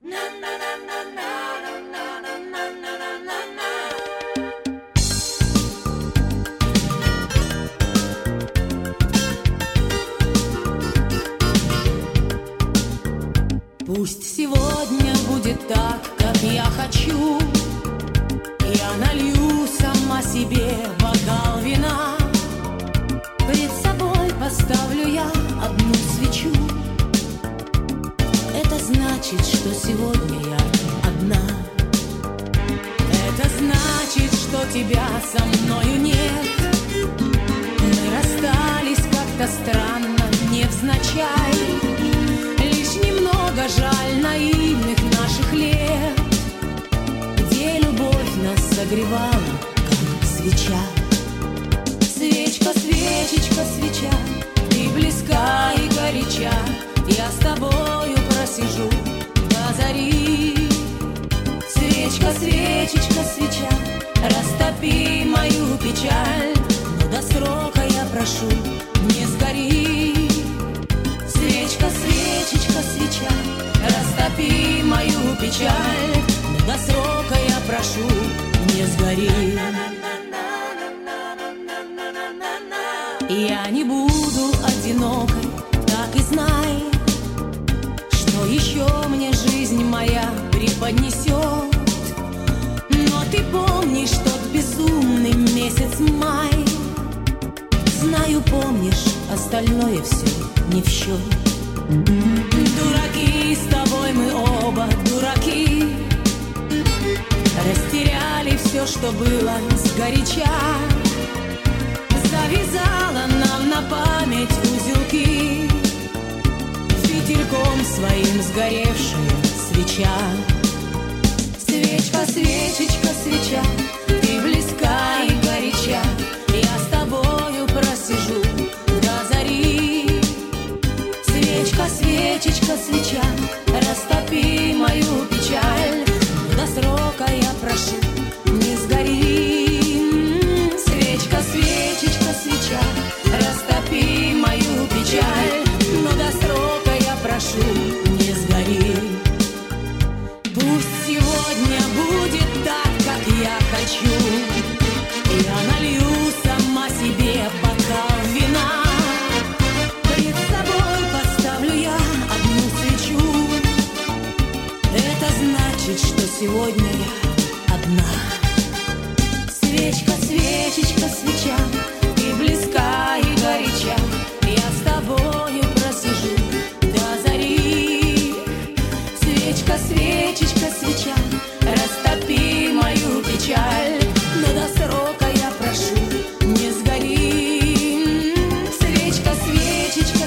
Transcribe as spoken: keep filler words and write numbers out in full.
Пусть сегодня будет так, как я хочу. Я налью сама себе бокал вина. Пред собой поставлю я одну свечу. Это значит, что сегодня я одна. Это значит, что тебя со мною нет. Мы расстались как-то странно, невзначай. Лишь немного жаль наивных наших лет, где любовь нас согревала, как свеча. Свечка, свечечка, свеча, ты близка и горяча. Я с тобою просижу до зари. Свечка, свечечка, свеча, растопи мою печаль. Но до срока я прошу, не сгори. Свечка, свечечка, свеча, растопи мою печаль. Но до срока я прошу, не сгори. Я не буду одинокой, так и знай, что еще мне жизнь моя преподнесет. Но ты помнишь тот безумный месяц май. Знаю, помнишь, остальное все не в счет. Дураки, с тобой мы оба дураки. Растеряли все, что было сгоряча. Завязала нам на память узелки, фитильком своим сгоревшая свеча. Свечка, свечечка, свеча, ты близка и горяча. Я с тобою просижу до зари. Свечка, свечечка, свеча, растопи мою печаль. До срока я прошу, не сгори. Свечка, свечечка, свеча, растопи мою печаль. Но до срока я прошу, не сгори. Пусть сегодня будет так, как я хочу. Я налью сама себе бокал вина. Пред собой поставлю я одну свечу. Это значит, что сегодня я одна. Свечка, свечечка, свеча, ты близка и горяча. Я с тобою просижу до зари. Свечка, свечечка, свеча, растопи мою печаль. Но до срока я прошу, не сгори. Свечка, свечечка,